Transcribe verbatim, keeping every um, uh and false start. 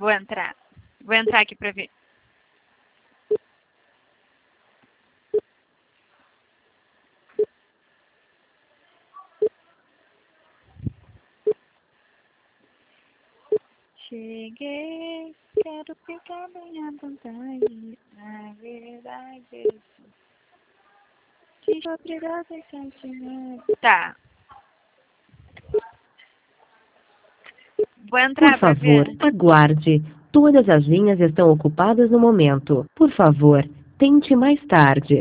Vou entrar. Vou entrar aqui pra ver. Cheguei, quero ficar bem à vontade. Na verdade, te obrigada a sentir. Tá. Vou entrar Por pra favor, ver. aguarde. Todas as linhas estão ocupadas no momento. Por favor, tente mais tarde.